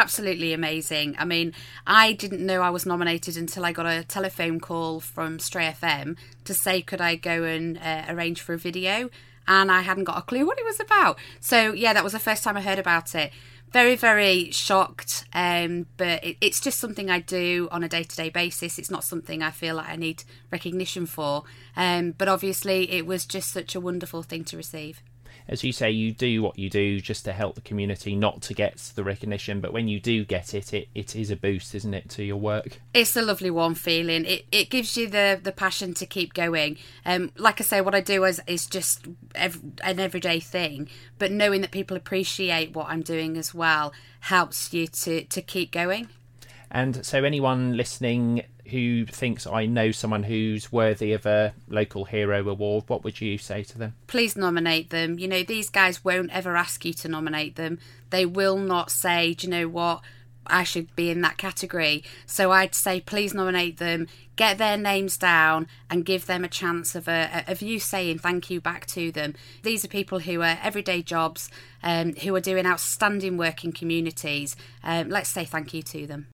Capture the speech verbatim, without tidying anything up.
absolutely amazing. I mean, I didn't know I was nominated until I got a telephone call from Stray F M to say could I go and uh, arrange for a video, and I hadn't got a clue what it was about. So yeah, that was the first time I heard about it. Very, very shocked, um, but it, it's just something I do on a day-to-day basis. It's not something I feel like I need recognition for, um, but obviously it was just such a wonderful thing to receive. As you say, you do what you do just to help the community, not to get the recognition, but when you do get it, it, it is a boost, isn't it, to your work? It's a lovely warm feeling. It it gives you the, the passion to keep going. Um, like I say, what I do is, is just ev- an everyday thing, but knowing that people appreciate what I'm doing as well helps you to, to keep going. And so anyone listening who thinks I know someone who's worthy of a local hero award, what would you say to them? Please nominate them. You know, these guys won't ever ask you to nominate them. They will not say, do you know what, I should be in that category. So I'd say please nominate them, get their names down and give them a chance of a, of you saying thank you back to them. These are people who are everyday jobs, um, who are doing outstanding work in communities. Um, let's say thank you to them.